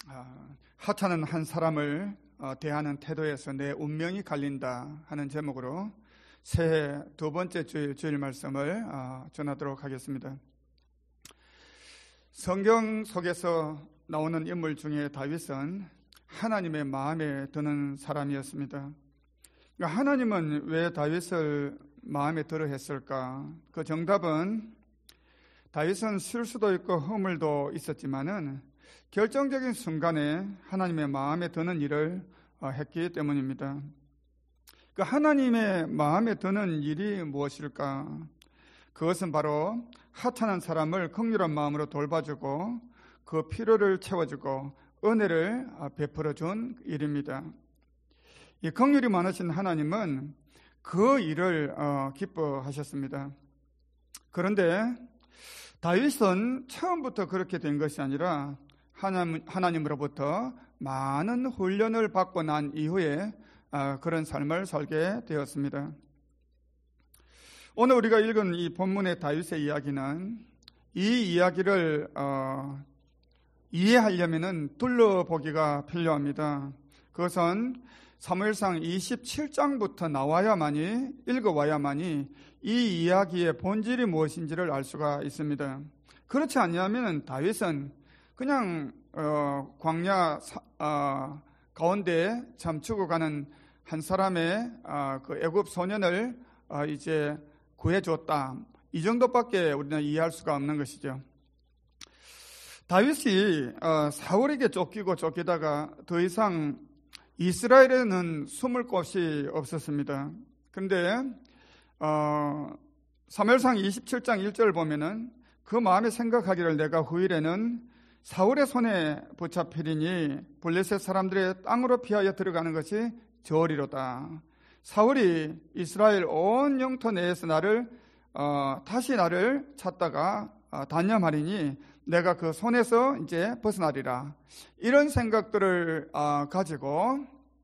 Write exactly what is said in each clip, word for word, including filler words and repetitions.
하찮은 한 사람을 대하는 태도에서 내 운명이 갈린다 하는 제목으로 새해 두 번째 주일, 주일 말씀을 전하도록 하겠습니다. 성경 속에서 나오는 인물 중에 다윗은 하나님의 마음에 드는 사람이었습니다. 하나님은 왜 다윗을 마음에 들어 했을까? 그 정답은 다윗은 실수도 있고 허물도 있었지만은 결정적인 순간에 하나님의 마음에 드는 일을 했기 때문입니다. 그 하나님의 마음에 드는 일이 무엇일까? 그것은 바로 하찮은 사람을 긍휼한 마음으로 돌봐주고 그 필요를 채워주고 은혜를 베풀어 준 일입니다. 이 긍휼이 많으신 하나님은 그 일을 기뻐하셨습니다. 그런데 다윗은 처음부터 그렇게 된 것이 아니라 하나님, 하나님으로부터 많은 훈련을 받고 난 이후에 그런 삶을 살게 되었습니다. 오늘 우리가 읽은 이 본문의 다윗의 이야기는 이 이야기를 어, 이해하려면 둘러보기가 필요합니다. 그것은 사무엘상 이십칠 장부터 나와야만이, 읽어와야만이 이 이야기의 본질이 무엇인지를 알 수가 있습니다. 그렇지 않으면 다윗은 그냥 어, 광야 사, 어, 가운데 참 죽어가는 한 사람의 어, 그 애굽 소년을 어, 이제 구해줬다, 이 정도밖에 우리는 이해할 수가 없는 것이죠. 다윗이 어, 사울에게 쫓기고 쫓기다가 더 이상 이스라엘에는 숨을 곳이 없었습니다. 그런데 어, 사무엘상 이십칠 장 일 절 보면은 그 마음에 생각하기를 내가 후일에는 사울의 손에 붙잡히리니 블레셋 사람들의 땅으로 피하여 들어가는 것이 저리로다. 사울이 이스라엘 온 영토 내에서 나를 어, 다시 나를 찾다가 어, 단념하리니 내가 그 손에서 이제 벗어나리라. 이런 생각들을 어, 가지고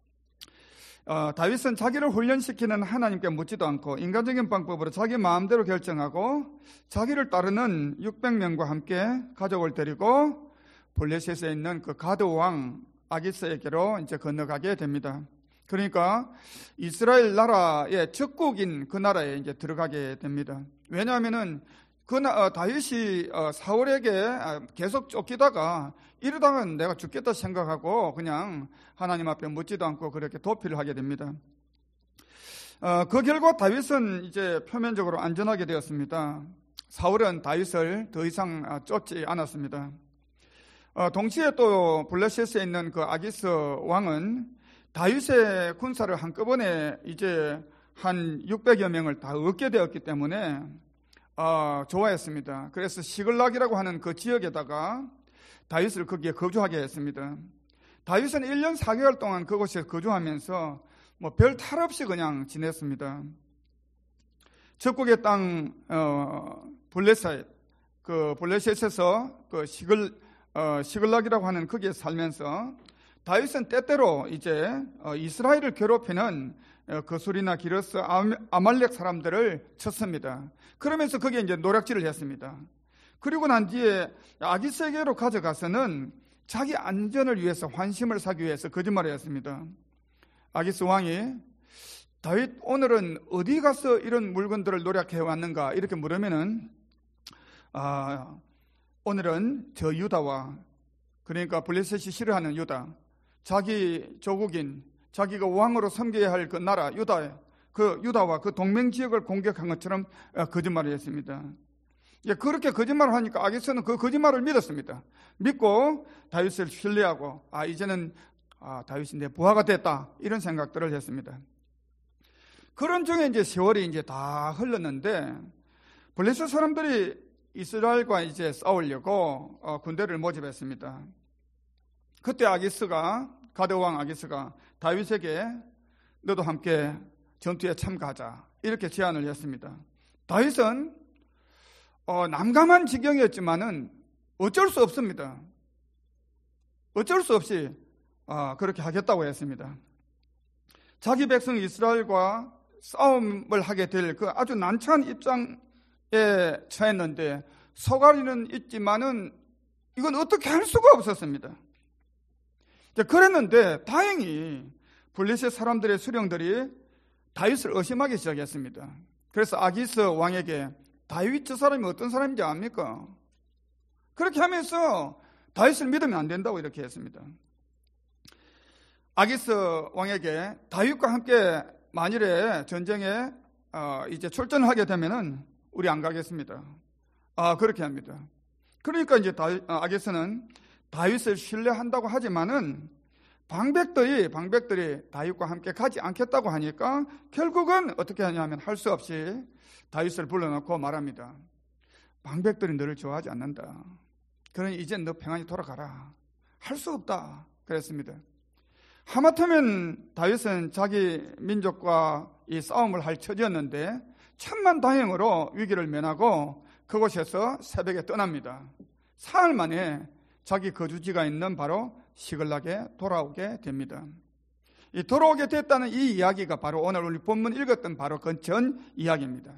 어, 다윗은 자기를 훈련시키는 하나님께 묻지도 않고 인간적인 방법으로 자기 마음대로 결정하고 자기를 따르는 육백 명과 함께 가족을 데리고 블레셋에 있는 그 가드 왕 아기스에게로 이제 건너가게 됩니다. 그러니까 이스라엘 나라의 적국인 그 나라에 이제 들어가게 됩니다. 왜냐하면은 그 나, 어, 다윗이 어, 사울에게 계속 쫓기다가 이러다가 내가 죽겠다 생각하고 그냥 하나님 앞에 묻지도 않고 그렇게 도피를 하게 됩니다. 어, 그 결과 다윗은 이제 표면적으로 안전하게 되었습니다. 사울은 다윗을 더 이상 쫓지 않았습니다. 어, 동시에 또 블레셋에 있는 그 아기스 왕은 다윗의 군사를 한꺼번에 이제 한 육백여 명을 다 얻게 되었기 때문에 어, 좋아했습니다. 그래서 시글락이라고 하는 그 지역에다가 다윗을 거기에 거주하게 했습니다. 다윗은 일 년 사 개월 동안 그곳에 거주하면서 뭐 별 탈 없이 그냥 지냈습니다. 적국의 땅 어, 블레셋, 그 블레셋에서 그 시글 어, 시글락이라고 하는 거기에 살면서 다윗은 때때로 이제 어, 이스라엘을 괴롭히는 어, 거술이나 기르스, 아말렉 사람들을 쳤습니다. 그러면서 거기에 이제 노략질을 했습니다. 그리고 난 뒤에 아기스에게로 가져가서는 자기 안전을 위해서 환심을 사기 위해서 거짓말을 했습니다. 아기스 왕이 다윗 오늘은 어디 가서 이런 물건들을 노략해 왔는가 이렇게 물으면은 아, 오늘은 저 유다와, 그러니까 블레셋이 싫어하는 유다, 자기 조국인, 자기가 왕으로 섬겨야 할 그 나라 유다, 그 유다와 그 동맹 지역을 공격한 것처럼 거짓말을 했습니다. 그렇게 거짓말을 하니까 아기스는 그 거짓말을 믿었습니다. 믿고 다윗을 신뢰하고 아 이제는 아, 다윗이 내 부하가 됐다 이런 생각들을 했습니다. 그런 중에 이제 세월이 이제 다 흘렀는데 블레셋 사람들이 이스라엘과 이제 싸우려고 어, 군대를 모집했습니다. 그때 아기스가, 가드 왕 아기스가 다윗에게 너도 함께 전투에 참가하자 이렇게 제안을 했습니다. 다윗은 어, 난감한 지경이었지만은 어쩔 수 없습니다. 어쩔 수 없이 어, 그렇게 하겠다고 했습니다. 자기 백성 이스라엘과 싸움을 하게 될 그 아주 난처한 입장에 처했는데 속앓이는 있지만은 이건 어떻게 할 수가 없었습니다. 그랬는데 다행히 블레셋 사람들의 수령들이 다윗을 의심하기 시작했습니다. 그래서 아기스 왕에게 다윗 저 사람이 어떤 사람인지 압니까? 그렇게 하면서 다윗을 믿으면 안 된다고 이렇게 했습니다. 아기스 왕에게 다윗과 함께 만일에 전쟁에 어, 이제 출전을 하게 되면은 우리 안 가겠습니다. 아, 그렇게 합니다. 그러니까 이제 다윗, 어, 아기스는 다윗을 신뢰한다고 하지만은 방백들이 방백들이 다윗과 함께 가지 않겠다고 하니까 결국은 어떻게 하냐면 할 수 없이 다윗을 불러놓고 말합니다. 방백들이 너를 좋아하지 않는다. 그러니 이제 너 평안히 돌아가라. 할 수 없다. 그랬습니다. 하마터면 다윗은 자기 민족과 이 싸움을 할 처지였는데 천만 다행으로 위기를 면하고 그곳에서 새벽에 떠납니다. 사흘 만에 자기 거주지가 있는 바로 시글락에 돌아오게 됩니다. 이 돌아오게 됐다는 이 이야기가 바로 오늘 우리 본문 읽었던 바로 그 전 이야기입니다.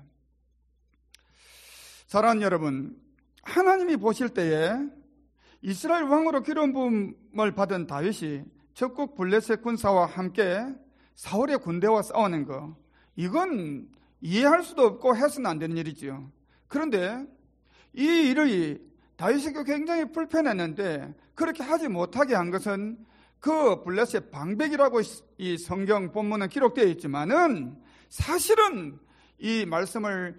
사랑하는 여러분, 하나님이 보실 때에 이스라엘 왕으로 기름 부음을 받은 다윗이 적국 블레셋 군사와 함께 사울의 군대와 싸우는 거, 이건 이해할 수도 없고 해서는 안 되는 일이지요. 그런데 이 일이 다윗에게 굉장히 불편했는데 그렇게 하지 못하게 한 것은 그 블레셋 방백이라고 이 성경 본문은 기록되어 있지만은 사실은 이 말씀을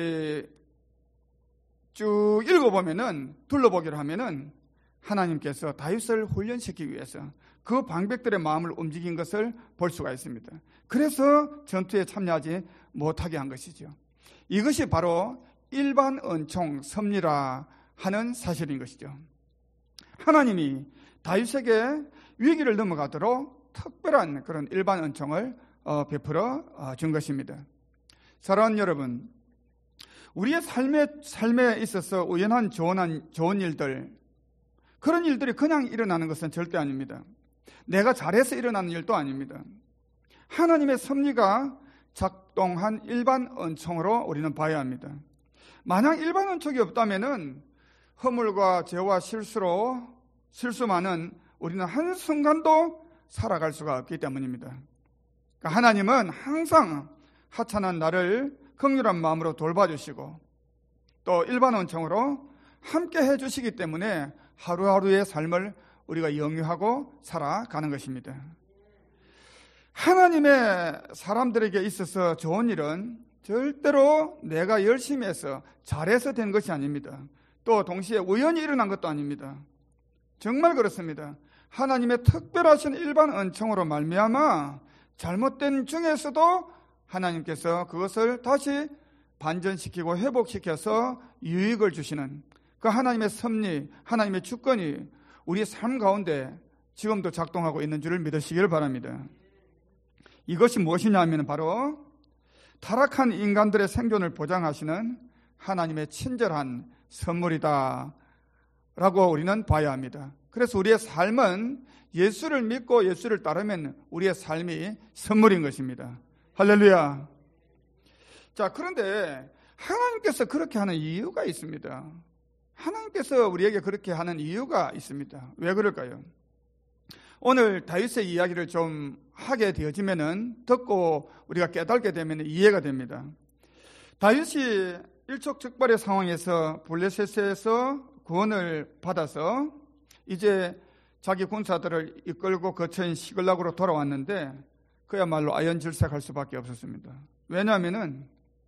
쭉 읽어보면은 둘러보기를 하면은 하나님께서 다윗을 훈련시키기 위해서 그 방백들의 마음을 움직인 것을 볼 수가 있습니다. 그래서 전투에 참여하지 못하게 한 것이죠. 이것이 바로 일반 은총 섭리라 하는 사실인 것이죠. 하나님이 다윗에게 위기를 넘어가도록 특별한 그런 일반 은총을 베풀어 준 것입니다. 사랑하는 여러분, 우리의 삶에, 삶에 있어서 우연한 좋은, 좋은 일들, 그런 일들이 그냥 일어나는 것은 절대 아닙니다. 내가 잘해서 일어나는 일도 아닙니다. 하나님의 섭리가 작동한 일반 은총으로 우리는 봐야 합니다. 만약 일반 은총이 없다면은 허물과 죄와 실수로 실수만은 우리는 한순간도 살아갈 수가 없기 때문입니다. 그러니까 하나님은 항상 하찮은 나를 긍휼한 마음으로 돌봐주시고 또 일반 은총으로 함께 해주시기 때문에 하루하루의 삶을 우리가 영유하고 살아가는 것입니다. 하나님의 사람들에게 있어서 좋은 일은 절대로 내가 열심히 해서 잘해서 된 것이 아닙니다. 또 동시에 우연히 일어난 것도 아닙니다. 정말 그렇습니다. 하나님의 특별하신 일반 은총으로 말미암아 잘못된 중에서도 하나님께서 그것을 다시 반전시키고 회복시켜서 유익을 주시는 그 하나님의 섭리, 하나님의 주권이 우리의 삶 가운데 지금도 작동하고 있는 줄을 믿으시기를 바랍니다. 이것이 무엇이냐 하면 바로 타락한 인간들의 생존을 보장하시는 하나님의 친절한 선물이다 라고 우리는 봐야 합니다. 그래서 우리의 삶은 예수를 믿고 예수를 따르면 우리의 삶이 선물인 것입니다. 할렐루야. 자, 그런데 하나님께서 그렇게 하는 이유가 있습니다. 하나님께서 우리에게 그렇게 하는 이유가 있습니다. 왜 그럴까요? 오늘 다윗의 이야기를 좀 하게 되어지면은 듣고 우리가 깨닫게 되면 이해가 됩니다. 다윗이 일촉즉발의 상황에서 블레셋에서 구원을 받아서 이제 자기 군사들을 이끌고 거처인 시글락으로 돌아왔는데 그야말로 아연질색할 수밖에 없었습니다. 왜냐하면은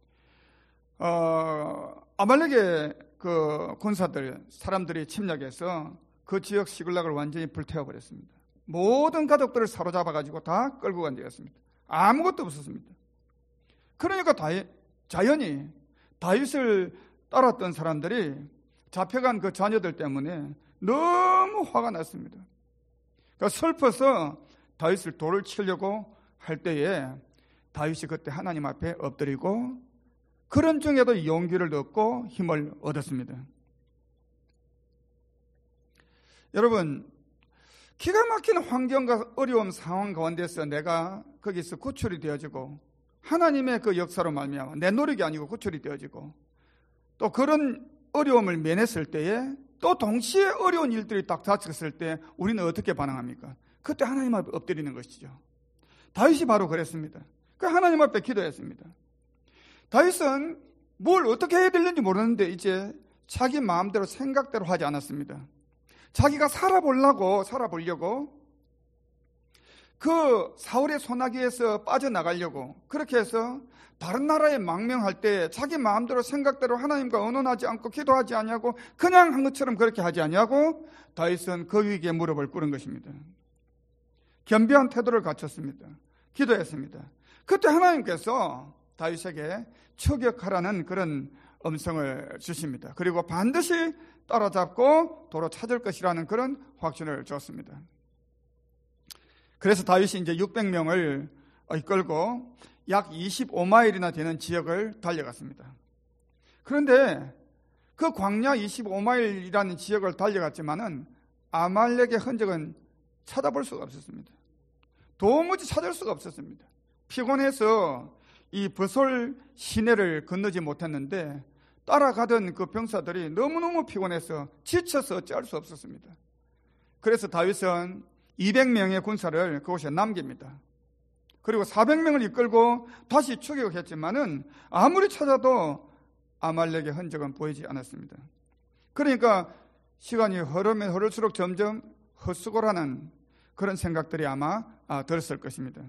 어, 아말렉의 그 군사들 사람들이 침략해서 그 지역 시글락을 완전히 불태워버렸습니다. 모든 가족들을 사로잡아가지고 다 끌고 간 되었습니다. 아무것도 없었습니다. 그러니까 다윗, 자연히 다윗을 따랐던 사람들이 잡혀간 그 자녀들 때문에 너무 화가 났습니다. 그러니까 슬퍼서 다윗을 돌을 치려고 할 때에 다윗이 그때 하나님 앞에 엎드리고 그런 중에도 용기를 얻고 힘을 얻었습니다. 여러분, 기가 막힌 환경과 어려운 상황 가운데서 내가 거기서 구출이 되어지고 하나님의 그 역사로 말미암아 내 노력이 아니고 구출이 되어지고 또 그런 어려움을 면했을 때에 또 동시에 어려운 일들이 딱 닥쳤을 때 우리는 어떻게 반응합니까? 그때 하나님 앞에 엎드리는 것이죠. 다윗이 바로 그랬습니다. 그 하나님 앞에 기도했습니다. 다윗은 뭘 어떻게 해야 되는지 모르는데 이제 자기 마음대로 생각대로 하지 않았습니다. 자기가 살아보려고 살아보려고 그 사울의 소나기에서 빠져나가려고 그렇게 해서 다른 나라에 망명할 때 자기 마음대로 생각대로 하나님과 의논하지 않고 기도하지 아니하고 그냥 한 것처럼 그렇게 하지 아니하고 다윗은 그 위기에 무릎을 꿇은 것입니다. 겸비한 태도를 갖췄습니다. 기도했습니다. 그때 하나님께서 다윗에게 추격하라는 그런 음성을 주십니다. 그리고 반드시 따라잡고 도로 찾을 것이라는 그런 확신을 줬습니다. 그래서 다윗이 이제 육백 명을 이끌고 약 이십오 마일이나 되는 지역을 달려갔습니다. 그런데 그 광야 이십오 마일이라는 지역을 달려갔지만은 아말렉의 흔적은 찾아볼 수가 없었습니다. 도무지 찾을 수가 없었습니다. 피곤해서 이 버솔 시내를 건너지 못했는데 따라가던 그 병사들이 너무너무 피곤해서 지쳐서 어찌할 수 없었습니다. 그래서 다윗은 이백 명의 군사를 그곳에 남깁니다. 그리고 사백 명을 이끌고 다시 추격했지만은 아무리 찾아도 아말렉의 흔적은 보이지 않았습니다. 그러니까 시간이 흐르면 흐를수록 점점 헛수고라는 그런 생각들이 아마 들었을 것입니다.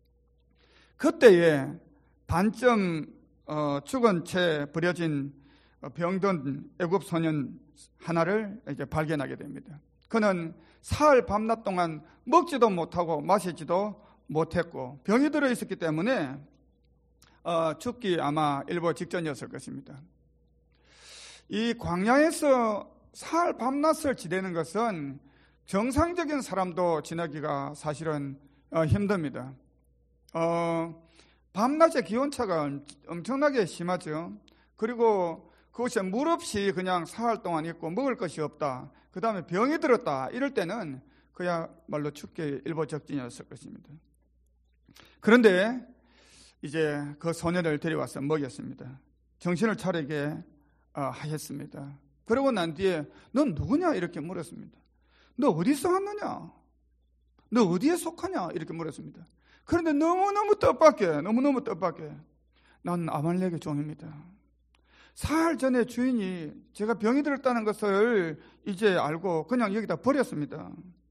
그때에 반쯤 어, 죽은 채 버려진 병든 애굽 소년 하나를 이제 발견하게 됩니다. 그는 사흘 밤낮 동안 먹지도 못하고 마시지도 못했고 병이 들어 있었기 때문에 어, 죽기 아마 일보 직전이었을 것입니다. 이 광야에서 사흘 밤낮을 지내는 것은 정상적인 사람도 지나기가 사실은 어, 힘듭니다. 어, 밤낮의 기온차가 엄청나게 심하죠. 그리고 그것이 물 없이 그냥 사흘 동안 있고 먹을 것이 없다. 그 다음에 병이 들었다. 이럴 때는 그야말로 죽기 일보 직전이었을 것입니다. 그런데 이제 그 소년을 데려와서 먹였습니다. 정신을 차리게 하였습니다. 그러고 난 뒤에 넌 누구냐? 이렇게 물었습니다. 너 어디서 왔느냐? 너 어디에 속하냐? 이렇게 물었습니다. 그런데 너무너무 뜻밖에 너무너무 뜻밖에 난 아말렉의 종입니다. 사흘 전에 주인이 제가 병이 들었다는 것을 이제 알고 그냥 여기다 버렸습니다.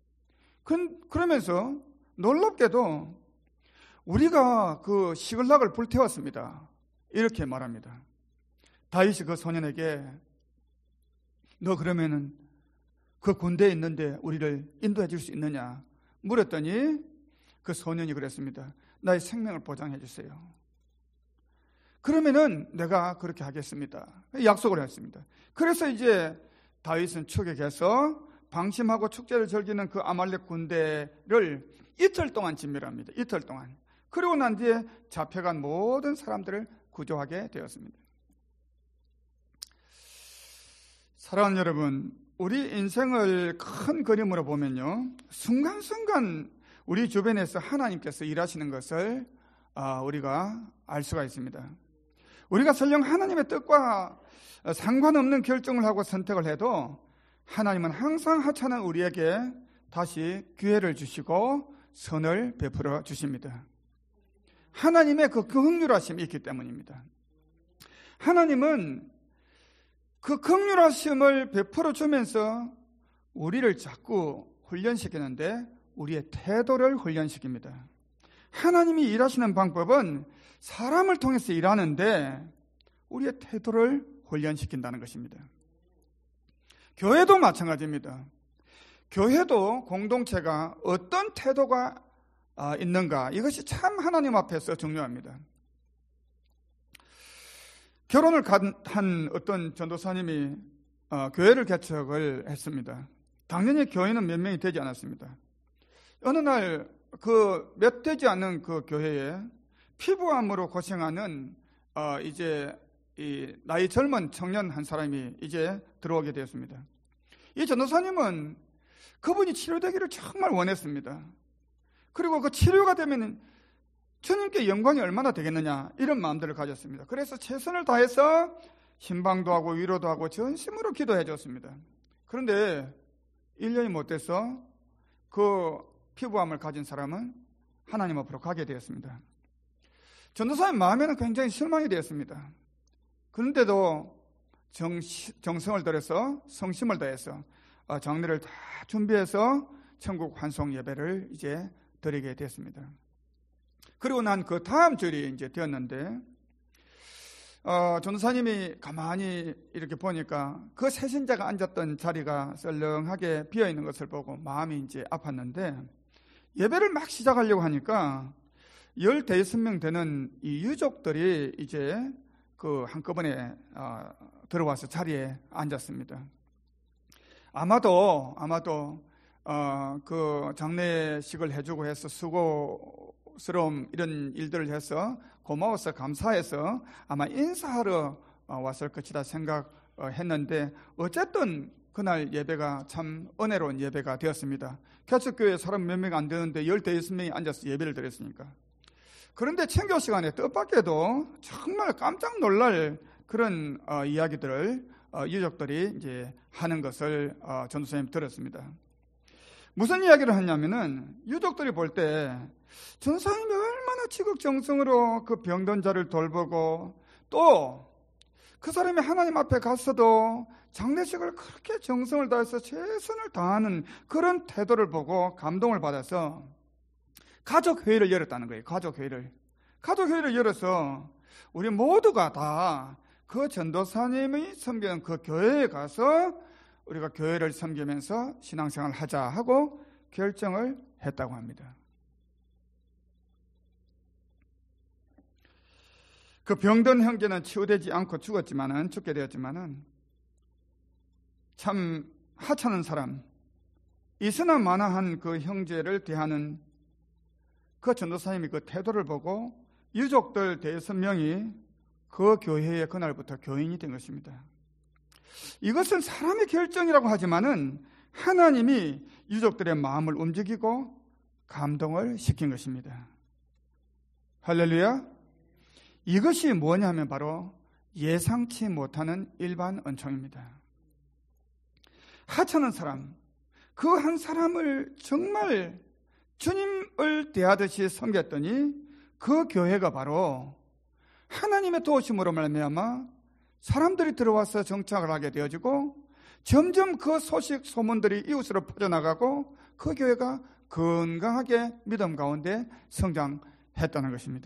그러면서 놀랍게도 우리가 그 시글락을 불태웠습니다. 이렇게 말합니다. 다윗이 그 소년에게 너 그러면은 그 군대에 있는데 우리를 인도해 줄 수 있느냐 물었더니 그 소년이 그랬습니다. 나의 생명을 보장해 주세요. 그러면은 내가 그렇게 하겠습니다. 약속을 했습니다. 그래서 이제 다윗은 추격해서 방심하고 축제를 즐기는 그 아말렉 군대를 이틀 동안 진멸합니다. 이틀 동안. 그리고 난 뒤에 잡혀간 모든 사람들을 구조하게 되었습니다. 사랑하는 여러분, 우리 인생을 큰 그림으로 보면요, 순간순간 우리 주변에서 하나님께서 일하시는 것을 우리가 알 수가 있습니다. 우리가 설령 하나님의 뜻과 상관없는 결정을 하고 선택을 해도 하나님은 항상 하찮은 우리에게 다시 기회를 주시고 선을 베풀어 주십니다. 하나님의 그 긍휼하심이 있기 때문입니다. 하나님은 그 긍휼하심을 베풀어 주면서 우리를 자꾸 훈련시키는데 우리의 태도를 훈련시킵니다. 하나님이 일하시는 방법은 사람을 통해서 일하는데 우리의 태도를 훈련시킨다는 것입니다. 교회도 마찬가지입니다. 교회도 공동체가 어떤 태도가 있는가, 이것이 참 하나님 앞에서 중요합니다. 결혼을 한 어떤 전도사님이 교회를 개척을 했습니다. 당연히 교회는 몇 명이 되지 않았습니다. 어느 날 그 몇 되지 않은 그 교회에 피부암으로 고생하는 어 이제 이 나이 젊은 청년 한 사람이 이제 들어오게 되었습니다. 이 전도사님은 그분이 치료되기를 정말 원했습니다. 그리고 그 치료가 되면 주님께 영광이 얼마나 되겠느냐, 이런 마음들을 가졌습니다. 그래서 최선을 다해서 신방도 하고 위로도 하고 전심으로 기도해 줬습니다. 그런데 일 년이 못 돼서 그 피부암을 가진 사람은 하나님 앞으로 가게 되었습니다. 전도사의 마음에는 굉장히 실망이 되었습니다. 그런데도 정, 정성을 들여서 성심을 다해서 장례를 다 준비해서 천국 환송 예배를 이제 드리게 됐습니다. 그리고 난 그 다음 주일이 이제 되었는데 어, 전도사님이 가만히 이렇게 보니까 그 세신자가 앉았던 자리가 썰렁하게 비어 있는 것을 보고 마음이 이제 아팠는데, 예배를 막 시작하려고 하니까 열대여섯 명 되는 이 유족들이 이제 그 한꺼번에 어, 들어와서 자리에 앉았습니다. 아마도 아마도 어, 그 장례식을 해주고 해서 수고스러움 이런 일들을 해서 고마워서 감사해서 아마 인사하러 왔을 것이다 생각했는데, 어쨌든 그날 예배가 참 은혜로운 예배가 되었습니다. 개척교회 사람 몇 명 안 되는데 열대여섯 명이 앉아서 예배를 드렸으니까. 그런데 청교 시간에 뜻밖에도 정말 깜짝 놀랄 그런 어, 이야기들을 어, 유족들이 이제 하는 것을 어, 전도사님 들었습니다. 무슨 이야기를 하냐면은 유족들이 볼 때 전도사님이 얼마나 지극정성으로 그 병든 자를 돌보고, 또 그 사람이 하나님 앞에 갔어도 장례식을 그렇게 정성을 다해서 최선을 다하는 그런 태도를 보고 감동을 받아서 가족회의를 열었다는 거예요. 가족회의를. 가족회의를 열어서 우리 모두가 다 그 전도사님이 섬기는 그 교회에 가서 우리가 교회를 섬기면서 신앙생활을 하자 하고 결정을 했다고 합니다. 그 병든 형제는 치유되지 않고 죽었지만은, 죽게 되었지만은 참 하찮은 사람, 있으나 마나한 그 형제를 대하는 그 전도사님이 그 태도를 보고 유족들 대여섯 명이 그 교회에 그날부터 교인이 된 것입니다. 이것은 사람의 결정이라고 하지만은 하나님이 유족들의 마음을 움직이고 감동을 시킨 것입니다. 할렐루야. 이것이 뭐냐면 바로 예상치 못하는 일반 은총입니다. 하찮은 사람, 그 한 사람을 정말 주님을 대하듯이 섬겼더니 그 교회가 바로 하나님의 도우심으로 말미암아 사람들이 들어와서 정착을 하게 되어지고, 점점 그 소식 소문들이 이웃으로 퍼져나가고 그 교회가 건강하게 믿음 가운데 성장했다는 것입니다.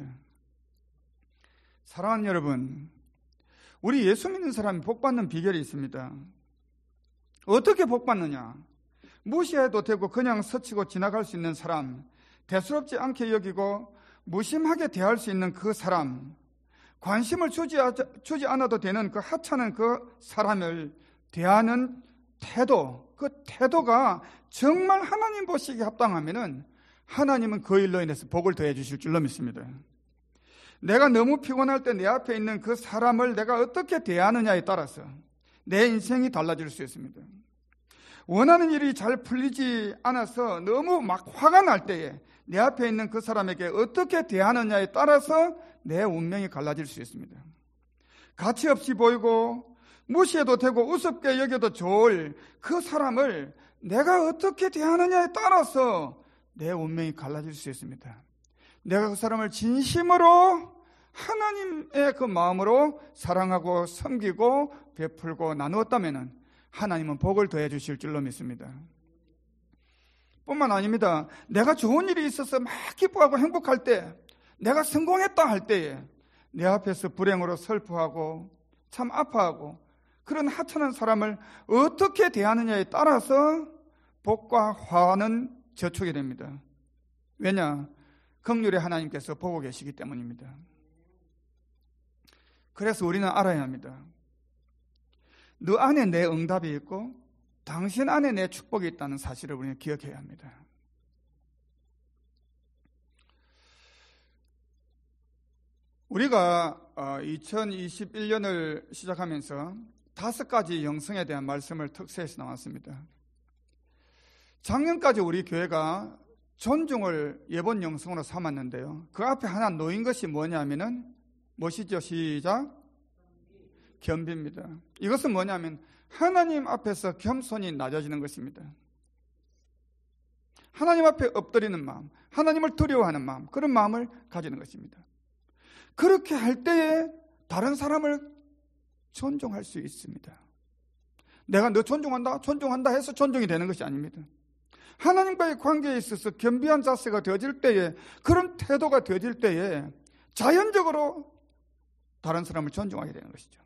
사랑하는 여러분, 우리 예수 믿는 사람이 복받는 비결이 있습니다. 어떻게 복받느냐? 무시해도 되고 그냥 스치고 지나갈 수 있는 사람, 대수롭지 않게 여기고 무심하게 대할 수 있는 그 사람, 관심을 주지, 주지 않아도 되는 그 하찮은 그 사람을 대하는 태도, 그 태도가 정말 하나님 보시기에 합당하면은 하나님은 그 일로 인해서 복을 더해 주실 줄로 믿습니다. 내가 너무 피곤할 때 내 앞에 있는 그 사람을 내가 어떻게 대하느냐에 따라서 내 인생이 달라질 수 있습니다. 원하는 일이 잘 풀리지 않아서 너무 막 화가 날 때에 내 앞에 있는 그 사람에게 어떻게 대하느냐에 따라서 내 운명이 갈라질 수 있습니다. 가치 없이 보이고 무시해도 되고 우습게 여겨도 좋을 그 사람을 내가 어떻게 대하느냐에 따라서 내 운명이 갈라질 수 있습니다. 내가 그 사람을 진심으로 하나님의 그 마음으로 사랑하고 섬기고 베풀고 나누었다면 하나님은 복을 더해 주실 줄로 믿습니다. 뿐만 아닙니다. 내가 좋은 일이 있어서 막 기뻐하고 행복할 때, 내가 성공했다 할 때에 내 앞에서 불행으로 슬퍼하고 참 아파하고 그런 하찮은 사람을 어떻게 대하느냐에 따라서 복과 화는 저촉이 됩니다. 왜냐? 긍휼의 하나님께서 보고 계시기 때문입니다. 그래서 우리는 알아야 합니다. 너 안에 내 응답이 있고 당신 안에 내 축복이 있다는 사실을 우리는 기억해야 합니다. 우리가 이천이십일 년을 시작하면서 다섯 가지 영성에 대한 말씀을 특세해서 나왔습니다. 작년까지 우리 교회가 존중을 예본 영성으로 삼았는데요. 그 앞에 하나 놓인 것이 뭐냐면은 무엇이죠? 시작. 겸비입니다. 이것은 뭐냐면 하나님 앞에서 겸손히 낮아지는 것입니다. 하나님 앞에 엎드리는 마음, 하나님을 두려워하는 마음, 그런 마음을 가지는 것입니다. 그렇게 할 때에 다른 사람을 존중할 수 있습니다. 내가 너 존중한다, 존중한다 해서 존중이 되는 것이 아닙니다. 하나님과의 관계에 있어서 겸비한 자세가 되어질 때에, 그런 태도가 되어질 때에 자연적으로 다른 사람을 존중하게 되는 것이죠.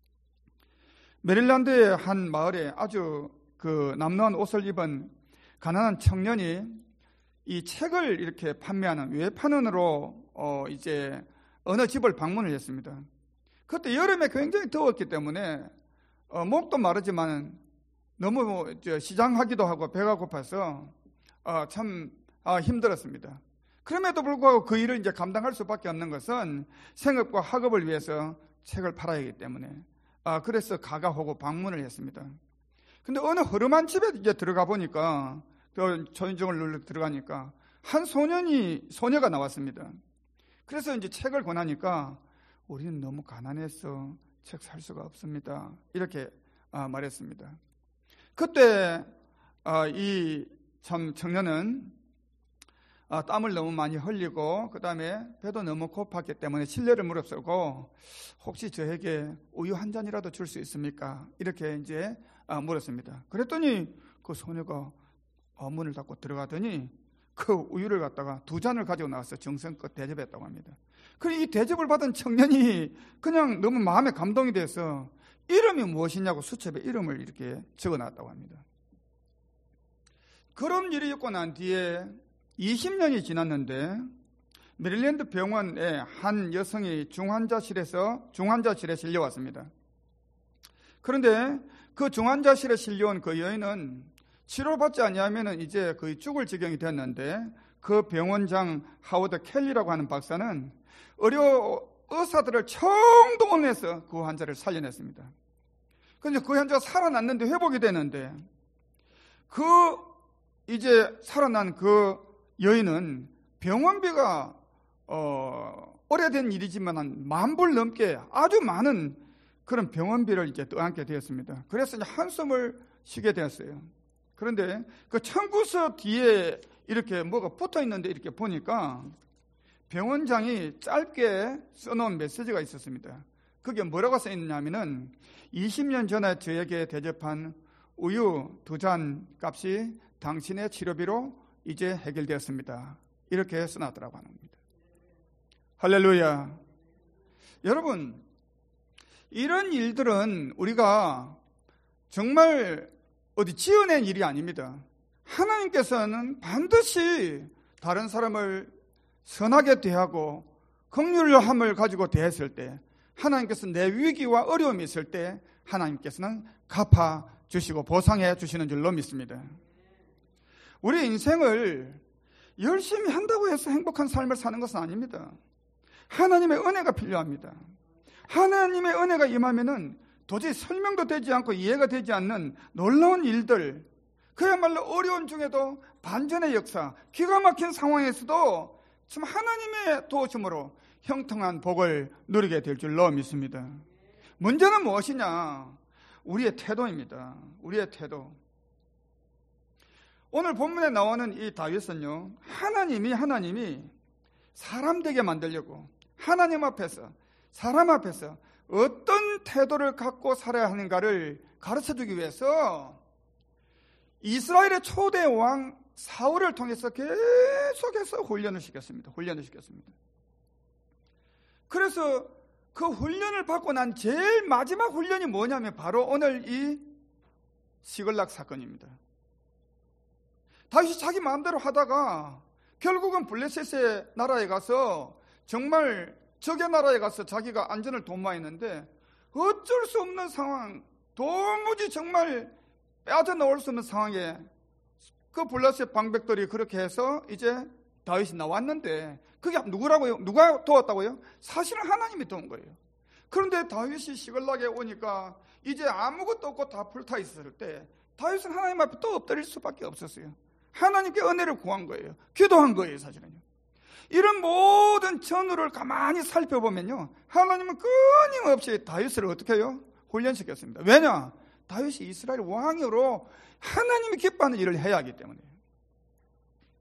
메릴랜드의 한 마을에 아주 그 남루한 옷을 입은 가난한 청년이 이 책을 이렇게 판매하는 외판원으로 어 이제 어느 집을 방문을 했습니다. 그때 여름에 굉장히 더웠기 때문에 어 목도 마르지만 너무 시장하기도 하고 배가 고파서 어 참 아, 힘들었습니다. 그럼에도 불구하고 그 일을 이제 감당할 수밖에 없는 것은 생업과 학업을 위해서 책을 팔아야 하기 때문에 아, 그래서 가가호고 방문을 했습니다. 근데 어느 허름한 집에 이제 들어가 보니까, 그 초인종을 눌러 들어가니까 한 소년이, 소녀가 나왔습니다. 그래서 이제 책을 권하니까 우리는 너무 가난해서 책 살 수가 없습니다. 이렇게 아, 말했습니다. 그때 아, 이 참 청년은 아, 땀을 너무 많이 흘리고 그 다음에 배도 너무 고팠기 때문에 실례를 무릅쓰고 혹시 저에게 우유 한 잔이라도 줄 수 있습니까? 이렇게 이제 아, 물었습니다. 그랬더니 그 소녀가 어, 문을 닫고 들어가더니 그 우유를 갖다가 두 잔을 가지고 나와서 정성껏 대접했다고 합니다. 그리고 이 대접을 받은 청년이 그냥 너무 마음에 감동이 돼서 이름이 무엇이냐고 수첩에 이름을 이렇게 적어놨다고 합니다. 그런 일이 있고 난 뒤에 이십 년이 지났는데 메릴랜드 병원에 한 여성이 중환자실에서 중환자실에 실려왔습니다. 그런데 그 중환자실에 실려온 그 여인은 치료받지 않으면 이제 거의 죽을 지경이 됐는데 그 병원장 하워드 켈리라고 하는 박사는 의료 의사들을 총동원해서 그 환자를 살려냈습니다. 그런데 그 환자가 살아났는데 회복이 되는데 그 이제 살아난 그 여인은 병원비가 어, 오래된 일이지만 한 만 불 넘게 아주 많은 그런 병원비를 이제 떠안게 되었습니다. 그래서 이제 한숨을 쉬게 되었어요. 그런데 그 청구서 뒤에 이렇게 뭐가 붙어 있는데 이렇게 보니까 병원장이 짧게 써놓은 메시지가 있었습니다. 그게 뭐라고 써 있느냐면은 이십 년 전에 저에게 대접한 우유 두 잔 값이 당신의 치료비로 이제 해결되었습니다. 이렇게 써놨더라고 하는 겁니다. 할렐루야. 여러분, 이런 일들은 우리가 정말 어디 지어낸 일이 아닙니다. 하나님께서는 반드시 다른 사람을 선하게 대하고 긍휼함을 가지고 대했을 때, 하나님께서 내 위기와 어려움이 있을 때 하나님께서는 갚아주시고 보상해 주시는 줄로 믿습니다. 우리 인생을 열심히 한다고 해서 행복한 삶을 사는 것은 아닙니다. 하나님의 은혜가 필요합니다. 하나님의 은혜가 임하면은 도저히 설명도 되지 않고 이해가 되지 않는 놀라운 일들, 그야말로 어려운 중에도 반전의 역사, 기가 막힌 상황에서도 참 하나님의 도우심으로 형통한 복을 누리게 될 줄로 믿습니다. 문제는 무엇이냐? 우리의 태도입니다. 우리의 태도. 오늘 본문에 나오는 이 다윗은요, 하나님이 하나님이 사람 되게 만들려고 하나님 앞에서, 사람 앞에서 어떤 태도를 갖고 살아야 하는가를 가르쳐주기 위해서 이스라엘의 초대 왕 사울을 통해서 계속해서 훈련을 시켰습니다. 훈련을 시켰습니다. 그래서 그 훈련을 받고 난 제일 마지막 훈련이 뭐냐면 바로 오늘 이 시글락 사건입니다. 다윗이 자기 마음대로 하다가 결국은 블레셋의 나라에 가서 정말 적의 나라에 가서 자기가 안전을 도모했는데 어쩔 수 없는 상황, 도무지 정말 빠져나올 수 없는 상황에 그 블레셋 방백들이 그렇게 해서 이제 다윗이 나왔는데 그게 누구라고요? 누가 도왔다고요? 사실은 하나님이 도운 거예요. 그런데 다윗이 시글락에 오니까 이제 아무것도 없고 다 불타 있었을 때 다윗은 하나님 앞에 또 엎드릴 수밖에 없었어요. 하나님께 은혜를 구한 거예요. 기도한 거예요, 사실은요. 이런 모든 전후를 가만히 살펴보면요, 하나님은 끊임없이 다윗을 어떻게 해요? 훈련시켰습니다. 왜냐? 다윗이 이스라엘 왕으로 하나님이 기뻐하는 일을 해야 하기 때문에.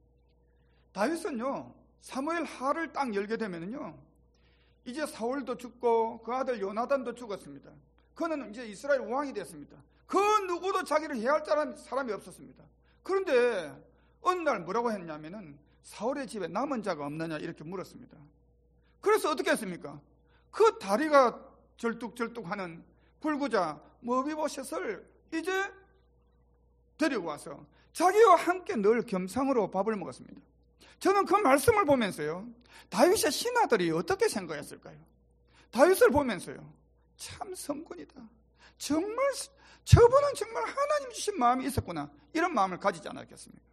다윗은요, 사무엘 하를 딱 열게 되면요, 이제 사울도 죽고 그 아들 요나단도 죽었습니다. 그는 이제 이스라엘 왕이 됐습니다. 그 누구도 자기를 해할 사람이 없었습니다. 그런데 어느 날 뭐라고 했냐면은 사울의 집에 남은 자가 없느냐 이렇게 물었습니다. 그래서 어떻게 했습니까? 그 다리가 절뚝절뚝하는 불구자 머비보셋을 이제 데리고 와서 자기와 함께 늘 겸상으로 밥을 먹었습니다. 저는 그 말씀을 보면서요, 다윗의 신하들이 어떻게 생각했을까요? 다윗을 보면서요, 참 성군이다. 정말 저분은 정말 하나님 주신 마음이 있었구나, 이런 마음을 가지지 않았겠습니까?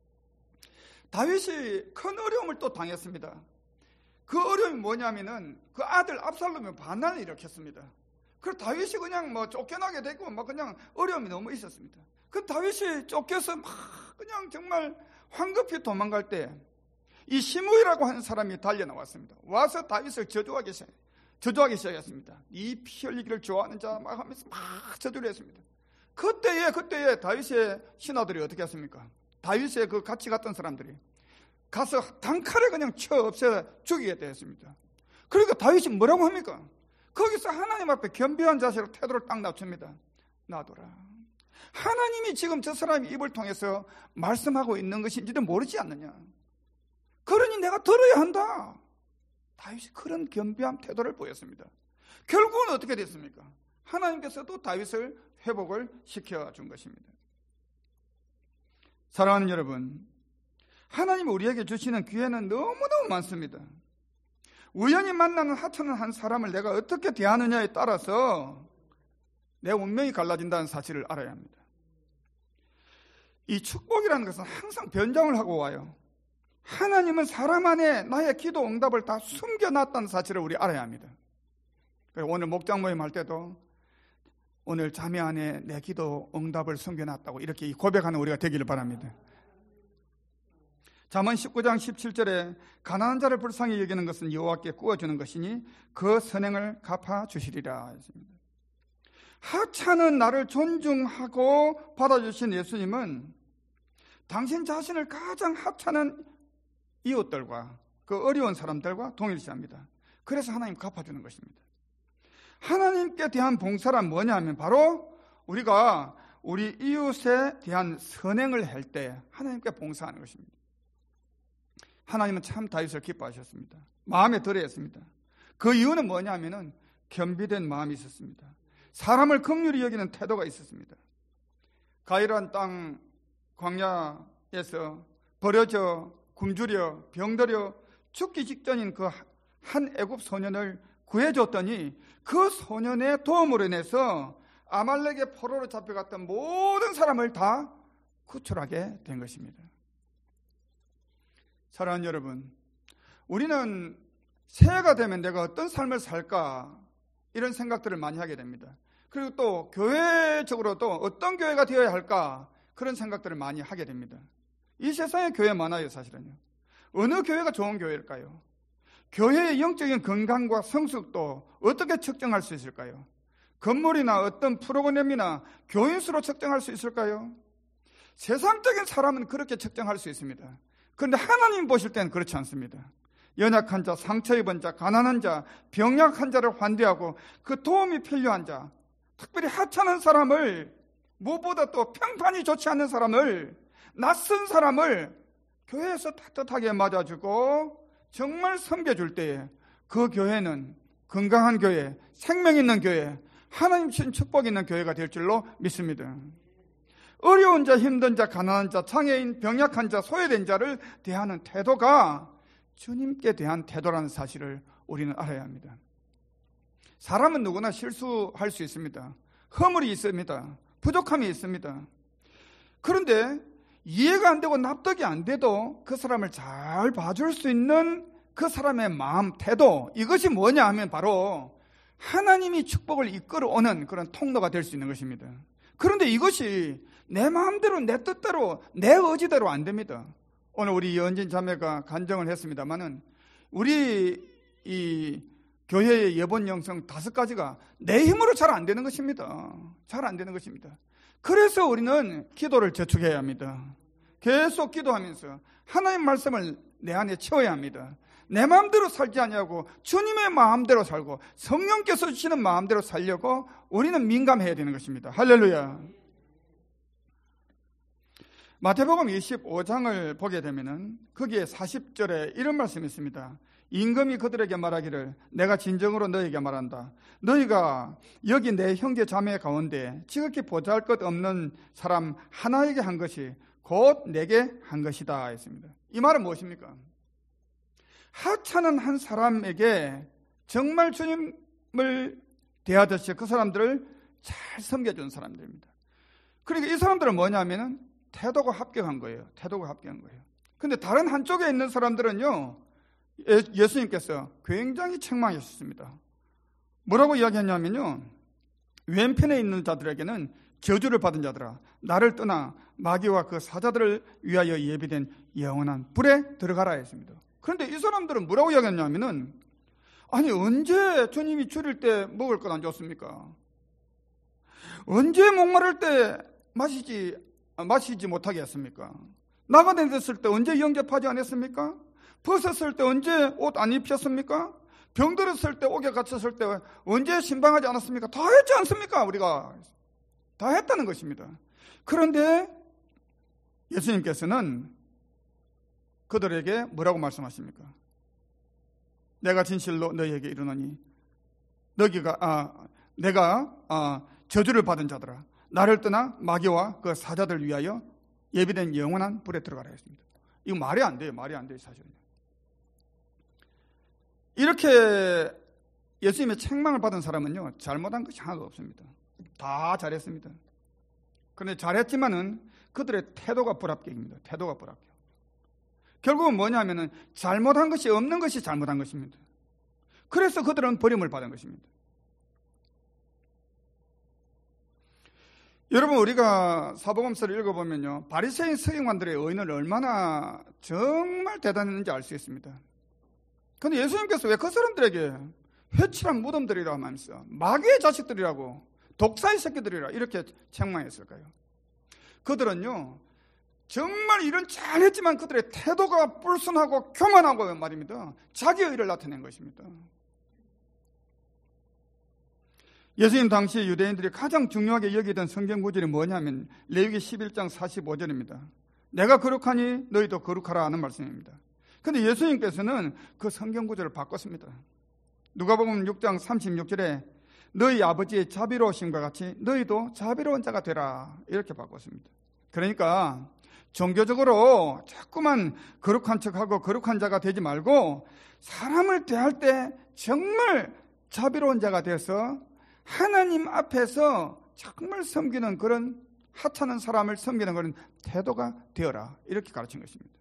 다윗이 큰 어려움을 또 당했습니다. 그 어려움이 뭐냐면은 그 아들 압살롬이 반란을 일으켰습니다. 그래서 다윗이 그냥 뭐 쫓겨나게 되고 막 그냥 어려움이 너무 있었습니다. 그 다윗이 쫓겨서 막 그냥 정말 황급히 도망갈 때 이 시므이라고 하는 사람이 달려 나왔습니다. 와서 다윗을 저주하기 시작, 저주하기 시작했습니다. 이 피 흘리기를 좋아하는 자 막 하면서 막 저주를 했습니다. 그때에 그때에 다윗의 신하들이 어떻게 했습니까? 다윗의 그 같이 갔던 사람들이 가서 단칼에 그냥 쳐 없애 죽이게 되었습니다. 그러니까 다윗이 뭐라고 합니까? 거기서 하나님 앞에 겸비한 자세로 태도를 딱 낮춥니다. 놔둬라. 하나님이 지금 저 사람의 입을 통해서 말씀하고 있는 것인지도 모르지 않느냐. 그러니 내가 들어야 한다. 다윗이 그런 겸비한 태도를 보였습니다. 결국은 어떻게 됐습니까? 하나님께서도 다윗을 회복을 시켜준 것입니다. 사랑하는 여러분, 하나님이 우리에게 주시는 기회는 너무너무 많습니다. 우연히 만나는 하찮은 한 사람을 내가 어떻게 대하느냐에 따라서 내 운명이 갈라진다는 사실을 알아야 합니다. 이 축복이라는 것은 항상 변장을 하고 와요. 하나님은 사람 안에 나의 기도 응답을 다 숨겨놨다는 사실을 우리 알아야 합니다. 오늘 목장 모임 할 때도 오늘 자매 안에 내 기도 응답을 숨겨놨다고 이렇게 고백하는 우리가 되기를 바랍니다. 잠언 십구 장 십칠 절에 가난한 자를 불쌍히 여기는 것은 여호와께 구워주는 것이니 그 선행을 갚아주시리라 했습니다. 하찮은 나를 존중하고 받아주신 예수님은 당신 자신을 가장 하찮은 이웃들과 그 어려운 사람들과 동일시합니다. 그래서 하나님 갚아주는 것입니다. 하나님께 대한 봉사란 뭐냐 하면 바로 우리가 우리 이웃에 대한 선행을 할 때 하나님께 봉사하는 것입니다. 하나님은 참 다윗을 기뻐하셨습니다. 마음에 들어했습니다. 그 이유는 뭐냐 하면은 겸비된 마음이 있었습니다. 사람을 긍휼히 여기는 태도가 있었습니다. 가이란 땅 광야에서 버려져 굶주려 병들여 죽기 직전인 그 한 애굽 소년을 구해줬더니 그 소년의 도움으로 인해서 아말렉의 포로로 잡혀갔던 모든 사람을 다 구출하게 된 것입니다. 사랑하는 여러분, 우리는 새해가 되면 내가 어떤 삶을 살까 이런 생각들을 많이 하게 됩니다. 그리고 또 교회적으로도 어떤 교회가 되어야 할까 그런 생각들을 많이 하게 됩니다. 이 세상에 교회 많아요. 사실은요. 어느 교회가 좋은 교회일까요? 교회의 영적인 건강과 성숙도 어떻게 측정할 수 있을까요? 건물이나 어떤 프로그램이나 교인수로 측정할 수 있을까요? 세상적인 사람은 그렇게 측정할 수 있습니다. 그런데 하나님 보실 때는 그렇지 않습니다. 연약한 자, 상처 입은 자, 가난한 자, 병약한 자를 환대하고 그 도움이 필요한 자, 특별히 하찮은 사람을, 무엇보다 또 평판이 좋지 않는 사람을, 낯선 사람을 교회에서 따뜻하게 맞아주고 정말 섬겨줄 때에 그 교회는 건강한 교회, 생명 있는 교회, 하나님 주신 축복 있는 교회가 될 줄로 믿습니다. 어려운 자, 힘든 자, 가난한 자, 장애인, 병약한 자, 소외된 자를 대하는 태도가 주님께 대한 태도라는 사실을 우리는 알아야 합니다. 사람은 누구나 실수할 수 있습니다. 허물이 있습니다. 부족함이 있습니다. 그런데 이해가 안 되고 납득이 안 돼도 그 사람을 잘 봐줄 수 있는 그 사람의 마음, 태도, 이것이 뭐냐 하면 바로 하나님이 축복을 이끌어오는 그런 통로가 될 수 있는 것입니다. 그런데 이것이 내 마음대로, 내 뜻대로, 내 의지대로 안 됩니다. 오늘 우리 연진 자매가 간증을 했습니다마는 우리 이 교회의 예본 영성 다섯 가지가 내 힘으로 잘 안 되는 것입니다. 잘 안 되는 것입니다. 그래서 우리는 기도를 저축해야 합니다. 계속 기도하면서 하나님 말씀을 내 안에 채워야 합니다. 내 마음대로 살지 아니하고 주님의 마음대로 살고 성령께서 주시는 마음대로 살려고 우리는 민감해야 되는 것입니다. 할렐루야. 마태복음 이십오 장을 보게 되면은 거기에 사십 절에 이런 말씀이 있습니다. 임금이 그들에게 말하기를 내가 진정으로 너희에게 말한다. 너희가 여기 내 형제 자매 가운데 지극히 보잘것 없는 사람 하나에게 한 것이 곧 내게 한 것이다 했습니다. 이 말은 무엇입니까? 하찮은 한 사람에게 정말 주님을 대하듯이 그 사람들을 잘 섬겨준 사람들입니다. 그러니까 이 사람들은 뭐냐면은 태도가 합격한 거예요. 태도가 합격한 거예요. 근데 다른 한쪽에 있는 사람들은요, 예수님께서 굉장히 책망하셨습니다. 뭐라고 이야기했냐면요, 왼편에 있는 자들에게는 저주를 받은 자들아, 나를 떠나 마귀와 그 사자들을 위하여 예비된 영원한 불에 들어가라 했습니다. 그런데 이 사람들은 뭐라고 이야기했냐면은, 아니 언제 주님이 줄일 때 먹을 것 안 줬습니까? 언제 목마를 때 마시지 마시지 못하게 했습니까? 나가다녔을 때 언제 영접하지 않았습니까? 벗었을 때 언제 옷 안 입혔습니까? 병들었을 때, 옥에 갇혔을 때 언제 신방하지 않았습니까? 다 했지 않습니까? 우리가 다 했다는 것입니다. 그런데 예수님께서는 그들에게 뭐라고 말씀하십니까? 내가 진실로 너희에게 이르노니 너희가 아, 내가 아, 저주를 받은 자들아, 나를 떠나 마귀와 그 사자들 위하여 예비된 영원한 불에 들어가라 했습니다. 이거 말이 안 돼요. 말이 안 돼요. 사실은. 이렇게 예수님의 책망을 받은 사람은요, 잘못한 것이 하나도 없습니다. 다 잘했습니다. 그런데 잘했지만은 그들의 태도가 불합격입니다. 태도가 불합격. 결국은 뭐냐면은 잘못한 것이 없는 것이 잘못한 것입니다. 그래서 그들은 버림을 받은 것입니다. 여러분, 우리가 사복음서를 읽어보면요, 바리새인 서기관들의 의인을 얼마나 정말 대단했는지 알 수 있습니다. 그런데 예수님께서 왜 그 사람들에게 회칠한 무덤들이라 하면서 마귀의 자식들이라고, 독사의 새끼들이라 이렇게 책망했을까요? 그들은요, 정말 일은 잘했지만 그들의 태도가 불순하고 교만하고 말입니다. 자기의 의를 나타낸 것입니다. 예수님 당시 유대인들이 가장 중요하게 여기던 성경 구절이 뭐냐면 레위기 십일 장 사십오 절입니다. 내가 거룩하니 너희도 거룩하라 하는 말씀입니다. 그런데 예수님께서는 그 성경 구절을 바꿨습니다. 누가복음 육 장 삼십육 절에 너희 아버지의 자비로우심과 같이 너희도 자비로운 자가 되라 이렇게 바꿨습니다. 그러니까 종교적으로 자꾸만 거룩한 척하고 거룩한 자가 되지 말고 사람을 대할 때 정말 자비로운 자가 돼서 하나님 앞에서 정말 섬기는 그런 하찮은 사람을 섬기는 그런 태도가 되어라 이렇게 가르친 것입니다.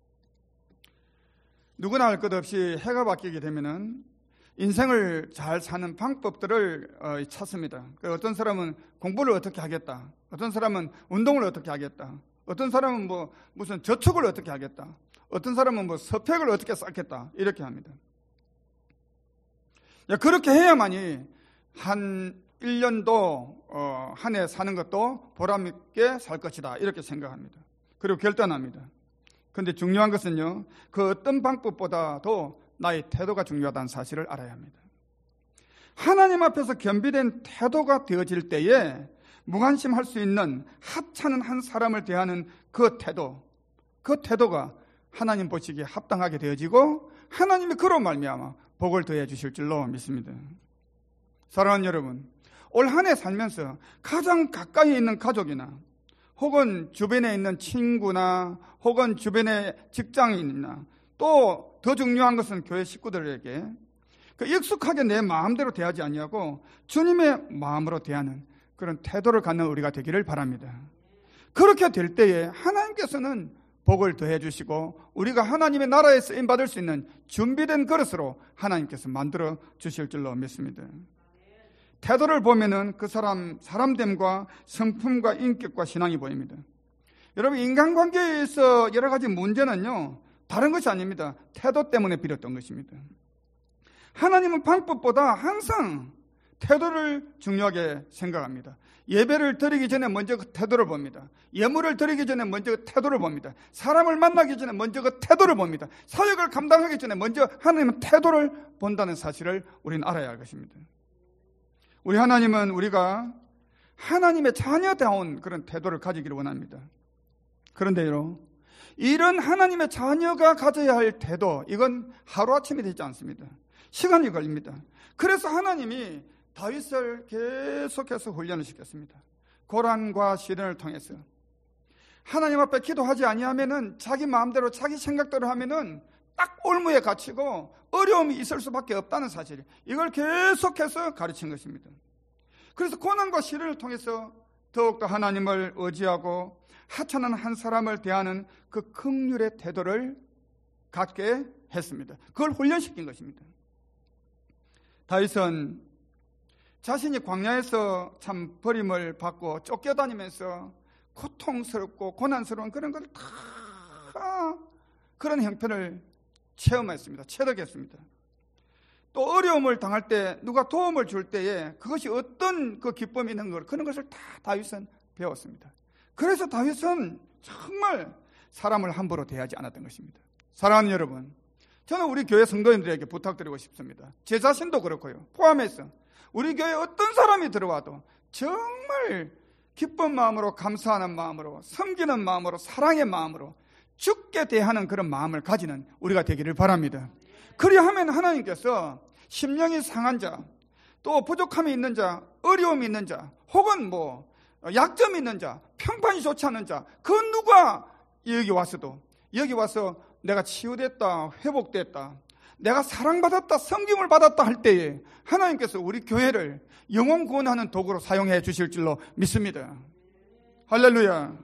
누구나 할 것 없이 해가 바뀌게 되면은 인생을 잘 사는 방법들을 찾습니다. 어떤 사람은 공부를 어떻게 하겠다, 어떤 사람은 운동을 어떻게 하겠다, 어떤 사람은 뭐 무슨 저축을 어떻게 하겠다, 어떤 사람은 뭐 서팩을 어떻게 쌓겠다 이렇게 합니다. 그렇게 해야만이 한 일 년도 어, 한 해 사는 것도 보람 있게 살 것이다 이렇게 생각합니다. 그리고 결단합니다. 그런데 중요한 것은요, 그 어떤 방법보다도 나의 태도가 중요하다는 사실을 알아야 합니다. 하나님 앞에서 겸비된 태도가 되어질 때에 무관심할 수 있는 하찮은 한 사람을 대하는 그 태도, 그 태도가 하나님 보시기에 합당하게 되어지고 하나님이 그로 말미암아 복을 더해 주실 줄로 믿습니다. 사랑하는 여러분, 올 한 해 살면서 가장 가까이 있는 가족이나 혹은 주변에 있는 친구나 혹은 주변의 직장인이나 또 더 중요한 것은 교회 식구들에게 그 익숙하게 내 마음대로 대하지 아니하고 주님의 마음으로 대하는 그런 태도를 갖는 우리가 되기를 바랍니다. 그렇게 될 때에 하나님께서는 복을 더해 주시고 우리가 하나님의 나라에 쓰임 받을 수 있는 준비된 그릇으로 하나님께서 만들어 주실 줄로 믿습니다. 태도를 보면은 그 사람 사람됨과 성품과 인격과 신앙이 보입니다. 여러분, 인간관계에서 여러 가지 문제는요, 다른 것이 아닙니다. 태도 때문에 비롯된 것입니다. 하나님은 방법보다 항상 태도를 중요하게 생각합니다. 예배를 드리기 전에 먼저 그 태도를 봅니다. 예물을 드리기 전에 먼저 그 태도를 봅니다. 사람을 만나기 전에 먼저 그 태도를 봅니다. 사역을 감당하기 전에 먼저 하나님은 태도를 본다는 사실을 우리는 알아야 할 것입니다. 우리 하나님은 우리가 하나님의 자녀다운 그런 태도를 가지기를 원합니다. 그런데요, 이런 하나님의 자녀가 가져야 할 태도, 이건 하루아침이 되지 않습니다. 시간이 걸립니다. 그래서 하나님이 다윗을 계속해서 훈련을 시켰습니다. 고난과 시련을 통해서. 하나님 앞에 기도하지 아니하면은 자기 마음대로 자기 생각대로 하면은 딱 올무에 갇히고 어려움이 있을 수밖에 없다는 사실, 이걸 계속해서 가르친 것입니다. 그래서 고난과 시련을 통해서 더욱더 하나님을 의지하고 하찮은 한 사람을 대하는 그 긍휼의 태도를 갖게 했습니다. 그걸 훈련시킨 것입니다. 다윗은 자신이 광야에서 참 버림을 받고 쫓겨다니면서 고통스럽고 고난스러운 그런 걸 다 그런 형편을 체험했습니다. 체득했습니다. 또 어려움을 당할 때 누가 도움을 줄 때에 그것이 어떤 그 기쁨이 있는 걸, 그런 것을 다 다윗은 배웠습니다. 그래서 다윗은 정말 사람을 함부로 대하지 않았던 것입니다. 사랑하는 여러분, 저는 우리 교회 성도님들에게 부탁드리고 싶습니다. 제 자신도 그렇고요, 포함해서 우리 교회에 어떤 사람이 들어와도 정말 기쁜 마음으로, 감사하는 마음으로, 섬기는 마음으로, 사랑의 마음으로 죽게 대하는 그런 마음을 가지는 우리가 되기를 바랍니다. 그리하면 하나님께서 심령이 상한 자, 또 부족함이 있는 자, 어려움이 있는 자, 혹은 뭐 약점이 있는 자, 평판이 좋지 않은 자, 그 누가 여기 와서도, 여기 와서 내가 치유됐다, 회복됐다, 내가 사랑받았다, 섬김을 받았다 할 때에 하나님께서 우리 교회를 영혼 구원하는 도구로 사용해 주실 줄로 믿습니다. 할렐루야.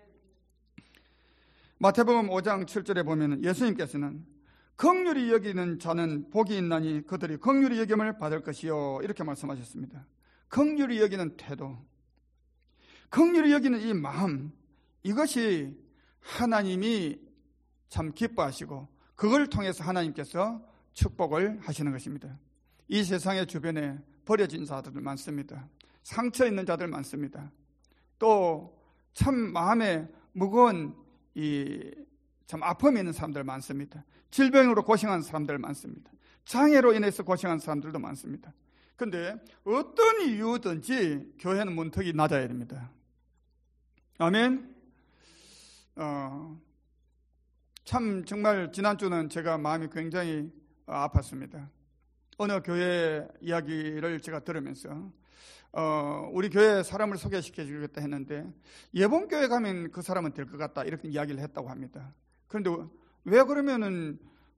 마태복음 오 장 칠 절에 보면 예수님께서는 긍휼히 여기는 자는 복이 있나니 그들이 긍휼히 여김을 받을 것이요, 이렇게 말씀하셨습니다. 긍휼히 여기는 태도, 긍휼히 여기는 이 마음, 이것이 하나님이 참 기뻐하시고 그걸 통해서 하나님께서 축복을 하시는 것입니다. 이 세상의 주변에 버려진 자들 많습니다. 상처 있는 자들 많습니다. 또 참 마음에 무거운 이 참 아픔이 있는 사람들 많습니다. 질병으로 고생하는 사람들 많습니다. 장애로 인해서 고생하는 사람들도 많습니다. 그런데 어떤 이유든지 교회는 문턱이 낮아야 됩니다. 아멘. 어, 참 정말 지난주는 제가 마음이 굉장히 아팠습니다. 어느 교회 이야기를 제가 들으면서 어, 우리 교회 사람을 소개시켜 주겠다 했는데 예봉교회 가면 그 사람은 될 것 같다, 이렇게 이야기를 했다고 합니다. 그런데 왜 그러면은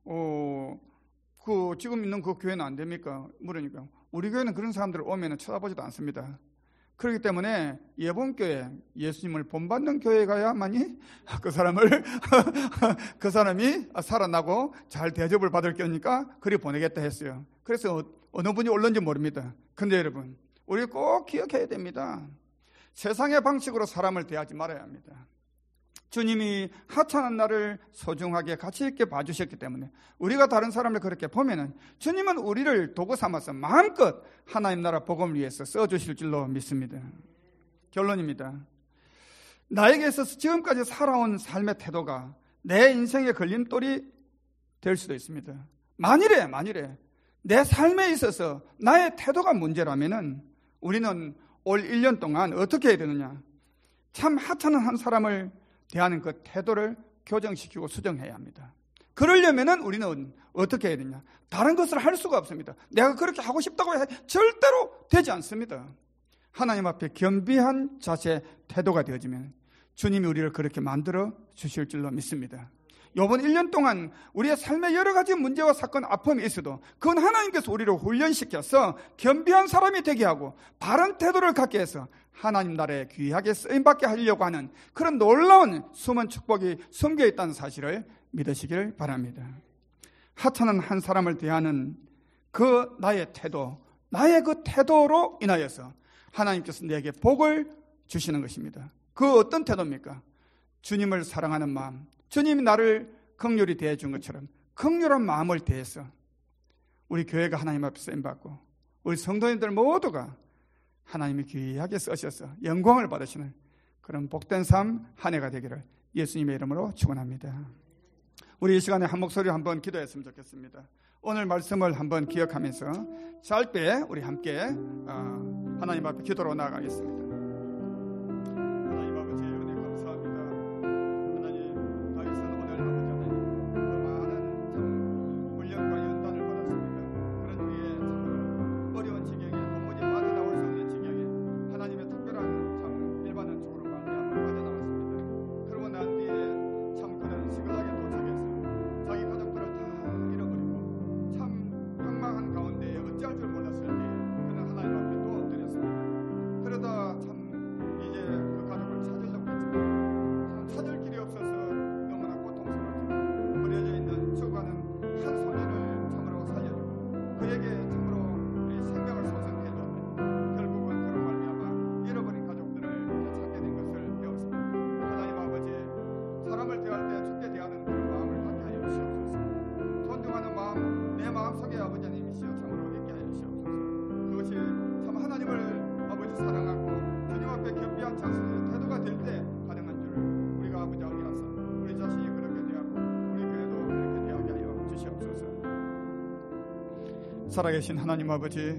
어, 그 지금 있는 그 교회는 안 됩니까? 물으니까 우리 교회는 그런 사람들 오면은 쳐다보지도 않습니다. 그렇기 때문에 예봉교회, 예수님을 본받는 교회에 가야만이 그 사람을 그 사람이 살아나고 잘 대접을 받을 거니까 그리 보내겠다 했어요. 그래서 어느 분이 올는지 모릅니다. 근데 여러분, 우리 꼭 기억해야 됩니다. 세상의 방식으로 사람을 대하지 말아야 합니다. 주님이 하찮은 나를 소중하게 가치 있게 봐주셨기 때문에 우리가 다른 사람을 그렇게 보면은 주님은 우리를 도구 삼아서 마음껏 하나님 나라 복음을 위해서 써주실 줄로 믿습니다. 결론입니다. 나에게 있어서 지금까지 살아온 삶의 태도가 내 인생의 걸림돌이 될 수도 있습니다. 만일에 만일에 내 삶에 있어서 나의 태도가 문제라면은 우리는 올 일 년 동안 어떻게 해야 되느냐? 참 하찮은 한 사람을 대하는 그 태도를 교정시키고 수정해야 합니다. 그러려면은 우리는 어떻게 해야 되냐? 다른 것을 할 수가 없습니다. 내가 그렇게 하고 싶다고 해서 절대로 되지 않습니다. 하나님 앞에 겸비한 자세, 태도가 되어지면 주님이 우리를 그렇게 만들어 주실 줄로 믿습니다. 이번 일 년 동안 우리의 삶에 여러 가지 문제와 사건, 아픔이 있어도 그건 하나님께서 우리를 훈련시켜서 겸비한 사람이 되게 하고 바른 태도를 갖게 해서 하나님 나라에 귀하게 쓰임받게 하려고 하는 그런 놀라운 숨은 축복이 숨겨 있다는 사실을 믿으시길 바랍니다. 하찮은 한 사람을 대하는 그 나의 태도, 나의 그 태도로 인하여서 하나님께서 내게 복을 주시는 것입니다. 그 어떤 태도입니까? 주님을 사랑하는 마음, 주님이 나를 긍휼히 대해준 것처럼 긍휼한 마음을 대해서 우리 교회가 하나님 앞에 쓰임받고 우리 성도님들 모두가 하나님이 귀하게 쓰셔서 영광을 받으시는 그런 복된 삶 한 해가 되기를 예수님의 이름으로 축원합니다. 우리 이 시간에 한 목소리로 한번 기도했으면 좋겠습니다. 오늘 말씀을 한번 기억하면서 짧게 우리 함께 하나님 앞에 기도로 나아가겠습니다. 하나님 아버지 은혜 감사합니다. 하나님 더 이상 오늘 아버지 하나님 그 많은 참 훈련과 연단을 받았습니다. 그런 위에 참 어려운 지경에 도무지 빠져나올 수 없는 지경에 하나님의 특별한 참 일반적으로 말미암아 빠져나왔습니다. 그러고 난 뒤에 참 그는 시급하게 도착해서 자기 가족들을 다 잃어버리고 참 방망한 가운데 어찌할 줄 몰랐을 때 그는 하나님 앞에 또 엎드렸습니다. 그러다 참 이제 그 가족을 찾으려고 했지만 참 찾을 길이 없어서 너무나 고통스러웠지만 버려져 있는 죽어가는 한 소년을 참으로 살려주고 그에게 참으로 생명을 소생해줬는데 결국은 그로 말미암아 잃어버린 가족들을 찾게 된 것을 배웠습니다. 하나님 아버지 사람을 대할 때 죽게 대하는 그런 마음을 갖게 하여 주시옵소서. 존중하는 마음 내 마음속에 아버지님이시여 참으로 있게 하여 주시옵소서. 그것이 참 하나님을 아버지 사랑하고 주님 앞에 겸비한 자신의 태도가 될 때 가능한 줄 우리가 아버지 알게 하사 우리 자신이 그렇게 대하고 우리 교회도 그렇게 대하게 하여 주시옵소서. 살아계신 하나님 아버지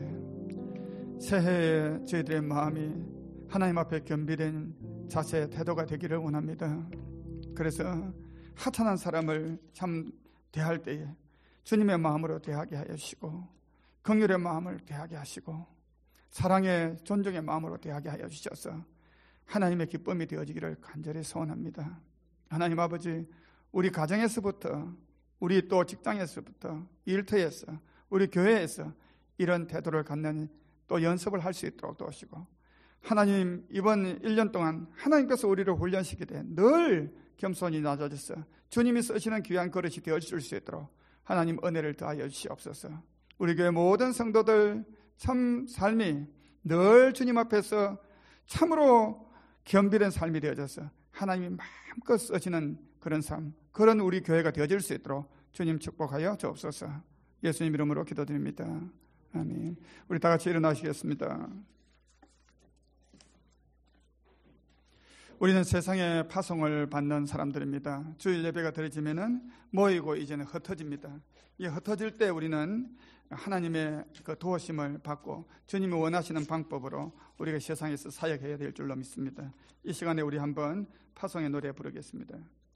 새해에 저희들의 마음이 하나님 앞에 겸비된 자세의 태도가 되기를 원합니다. 그래서 하찮은 사람을 참 대할 때에 주님의 마음으로 대하게 하여 주시고 긍휼의 마음을 대하게 하시고 사랑의 존중의 마음으로 대하게 하여 주셔서 하나님의 기쁨이 되어지기를 간절히 소원합니다. 하나님 아버지 우리 가정에서부터 우리 또 직장에서부터 일터에서 우리 교회에서 이런 태도를 갖는 또 연습을 할 수 있도록 도우시고 하나님 이번 일 년 동안 하나님께서 우리를 훈련시키되 늘 겸손히 낮아져서 주님이 쓰시는 귀한 그릇이 되어줄 수 있도록 하나님 은혜를 더하여 주시옵소서. 우리 교회 모든 성도들 참 삶이 늘 주님 앞에서 참으로 겸비된 삶이 되어져서 하나님이 마음껏 쓰시는 그런 삶, 그런 우리 교회가 되어질 수 있도록 주님 축복하여 주옵소서. 예수님 이름으로 기도드립니다. 아멘. 우리 다 같이 일어나시겠습니다. 우리는 세상에 파송을 받는 사람들입니다. 주일 예배가 드려지면은 모이고 이제는 흩어집니다. 이 흩어질 때 우리는 하나님의 그 도우심을 받고 주님이 원하시는 방법으로 우리가 세상에서 사역해야 될 줄로 믿습니다. 이 시간에 우리 한번 파송의 노래 부르겠습니다.